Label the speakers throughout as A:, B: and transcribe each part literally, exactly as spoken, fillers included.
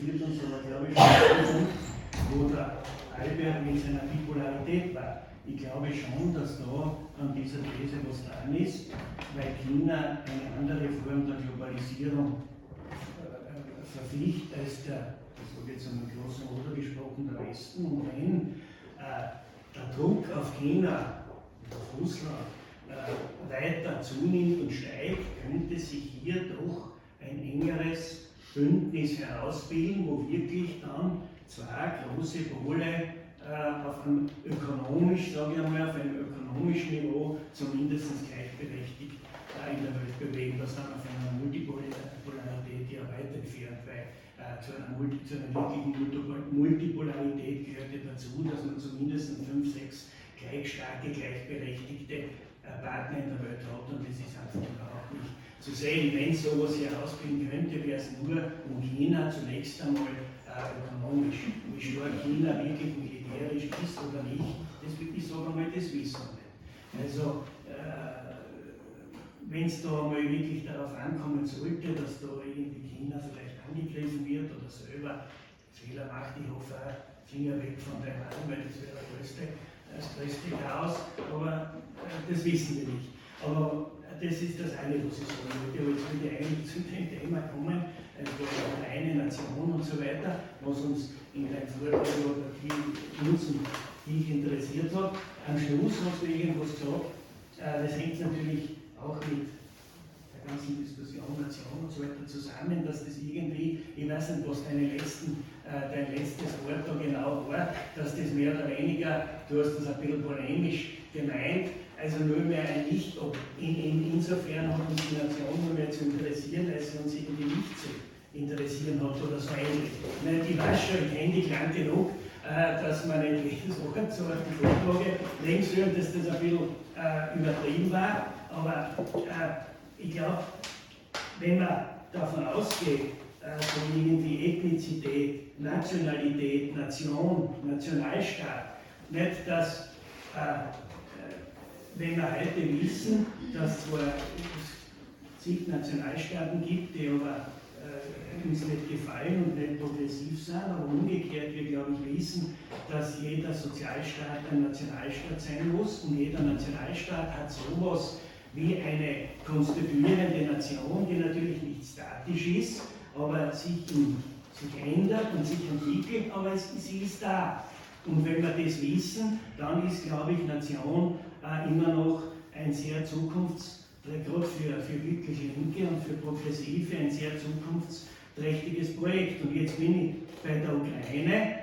A: wird uns aber, glaube ich, schon, wo der Albert mit seiner Bipolarität war. Ich glaube schon, dass da an dieser These was dran ist, weil China eine andere Form der Globalisierung äh, verpflichtet als der, das habe jetzt einmal großen Oder gesprochen, der Westen. Und wenn äh, der Druck auf China, auf Russland, äh, weiter zunimmt und steigt, könnte sich hier doch ein engeres Bündnis herausbilden, wo wirklich dann zwei große Pole äh, auf einem ökonomisch, sage ich einmal, auf einem ökonomischen Niveau zumindest gleichberechtigt äh, in der Welt bewegen, was dann auf einer Multipolarität ja weit entfernt, weil äh, zu, einer Multi, zu einer wirklichen Multipolarität gehört ja dazu, dass man zumindest fünf, sechs gleich starke, gleichberechtigte äh, Partner in der Welt hat, und das ist einfach überhaupt nicht zu sehen. Wenn sowas herausbringen könnte, wäre es nur um China zunächst einmal äh, ökonomisch. Wie stark China wirklich militärisch ist oder nicht, das will ich sagen einmal, das wissen wir nicht. Also, äh, wenn es da mal wirklich darauf ankommen sollte, dass da irgendwie China vielleicht angegriffen wird oder selber Fehler macht, ich hoffe auch, Finger weg von Taiwan, weil das wäre der größte, das größte Chaos, aber äh, das wissen wir nicht. Aber das ist das eine, was ich sagen wollte. Aber jetzt würde ich eigentlich zu dem Thema kommen, also eine Nation und so weiter, was uns in deinem Vortrag oder die Nutzen, die ich interessiert hat. Am Schluss hast du irgendwas gesagt, äh, das hängt natürlich auch mit der ganzen Diskussion, Nation und so weiter zusammen, dass das irgendwie, ich weiß nicht, was deine letzten, äh, dein letztes Wort da genau war, dass das mehr oder weniger, du hast das ein bisschen polemisch gemeint, also nur mehr ein Nicht, ob in, in, insofern hat uns die Nation nur mehr zu interessieren, als sie uns irgendwie nicht zu interessieren hat oder so ähnlich. Ich weiß schon, ich kenne dich lang genug, äh, dass man nicht jedes Wort so auf die Vorlage legen soll, dass das ein bisschen äh, übertrieben war, aber äh, ich glaube, wenn man davon ausgeht, äh, so irgendwie Ethnizität, Nationalität, Nation, Nationalstaat, nicht dass äh, wenn wir heute wissen, dass es zwar zig Nationalstaaten gibt, die aber äh, uns nicht gefallen und nicht progressiv sind, aber umgekehrt wir, glaube ich, wissen, dass jeder Sozialstaat ein Nationalstaat sein muss, und jeder Nationalstaat hat sowas wie eine konstituierende Nation, die natürlich nicht statisch ist, aber sich, in, sich ändert und sich entwickelt, aber es, sie ist da. Und wenn wir das wissen, dann ist, glaube ich, Nation äh, immer noch ein sehr zukunfts, gerade für, für wirkliche Linke und für Progressive, ein sehr zukunftsträchtiges Projekt. Und jetzt bin ich bei der Ukraine.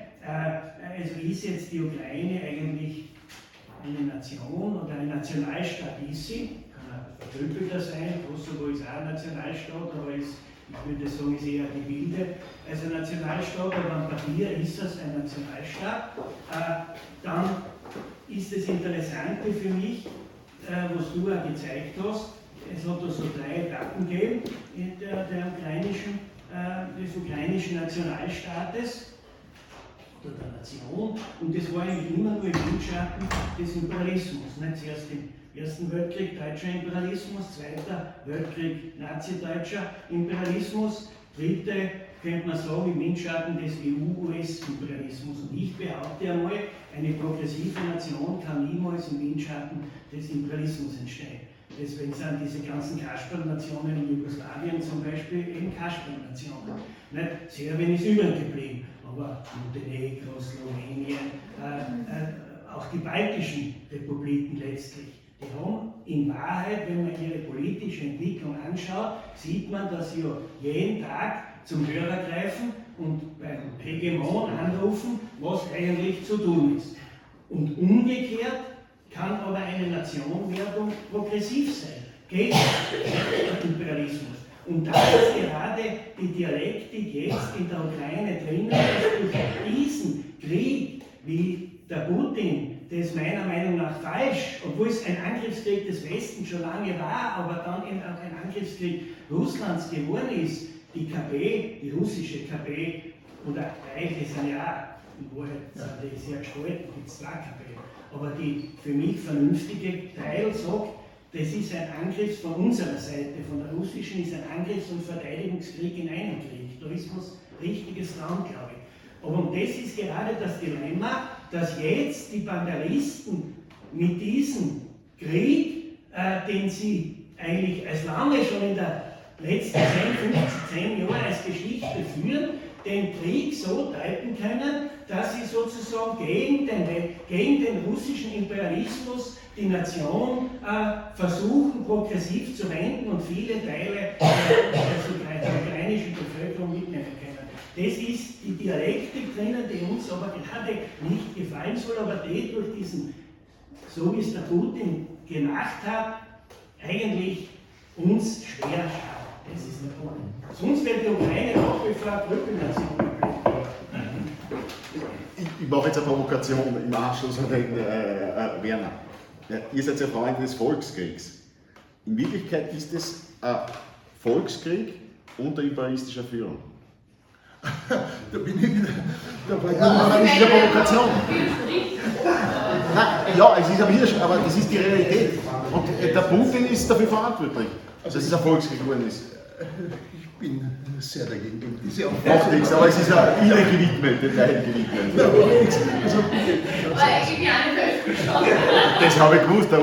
A: Äh, also ist jetzt die Ukraine eigentlich eine Nation oder ein Nationalstaat? Ist sie? Kann ein verdoppelter sein. Kosovo ist auch ein Nationalstaat, aber ist, ich würde sagen, ist eher die Bilde als ein Nationalstaat, aber am Papier ist es ein Nationalstaat. Äh, dann ist das Interessante für mich, äh, was du auch gezeigt hast. Es hat da so drei Etappen gegeben der, der ukrainischen, äh, des ukrainischen Nationalstaates oder der Nation, und das war eigentlich immer nur im Windschatten des Imperialismus. Nicht? Zuerst im Ersten Weltkrieg deutscher Imperialismus, Zweiter Weltkrieg nazideutscher Imperialismus, dritte, könnte man sagen, im Windschatten des E U-U S-Imperialismus. Und ich behaupte einmal, eine progressive Nation kann niemals im Windschatten des Imperialismus entstehen. Deswegen sind diese ganzen Kasperl-Nationen in Jugoslawien zum Beispiel eben Kasperl-Nationen. Serbien ist übrig geblieben, aber Montenegro, Slowenien, äh, äh, auch die baltischen Republiken letztlich. Die haben in Wahrheit, wenn man ihre politische Entwicklung anschaut, sieht man, dass sie ja jeden Tag zum Hörer greifen und beim Hegemon anrufen, was eigentlich zu tun ist. Und umgekehrt kann aber eine Nationwerdung progressiv sein, gegen den Imperialismus. Und da ist gerade die Dialektik jetzt in der Ukraine drinnen, dass durch diesen Krieg, wie der Putin, das meiner Meinung nach falsch, obwohl es ein Angriffskrieg des Westens schon lange war, aber dann eben auch ein Angriffskrieg Russlands geworden ist, die K P, die russische K P, oder eigentlich sind ja in Wahrheit sind die sehr gespalten, gibt es zwei K P, aber die für mich vernünftige Teil sagt, das ist ein Angriff von unserer Seite, von der russischen, ist ein Angriffs- und Verteidigungskrieg in einem Krieg. Da ist was richtiges Traum, glaube ich. Aber und das ist gerade das Dilemma, dass jetzt die Banderisten mit diesem Krieg, äh, den sie eigentlich als lange schon in der letzten zehn, fünfzehn, zehn Jahre als Geschichte führen, den Krieg so deuten können, dass sie sozusagen gegen den, gegen den russischen Imperialismus die Nation äh, versuchen, progressiv zu wenden und viele Teile äh, der ukrainischen Bevölkerung mitnehmen können. Das ist die Dialektik drinnen, die uns aber gerade nicht gefallen soll, aber die durch diesen, so wie es der Putin gemacht hat, eigentlich uns schwer schaut. Das ist der Punkt. Sonst wird die Ukraine auch wie vor Brückennation bleiben.
B: Ich, ich mache jetzt eine Provokation im Anschluss an den äh, äh, Werner. Ja, ihr seid ja Freunde des Volkskriegs. In Wirklichkeit ist es ein Volkskrieg unter imperialistischer Führung.
C: Da bin ich wieder. Da war ich
B: Ja, aber das ist eine Provokation. Nein, ja, es ist aber, hier, aber das ist die Realität. Und der Putin ist dafür verantwortlich, dass es ein Volkskrieg geworden ist.
C: Ich bin sehr dagegen. Gegen diese
B: Macht nichts, aber es ist ja ihre gewidmet, den Teil gewidmet.
C: Also,
D: Aber eigentlich eine Festgeschlagen.
B: Das habe ich gewusst.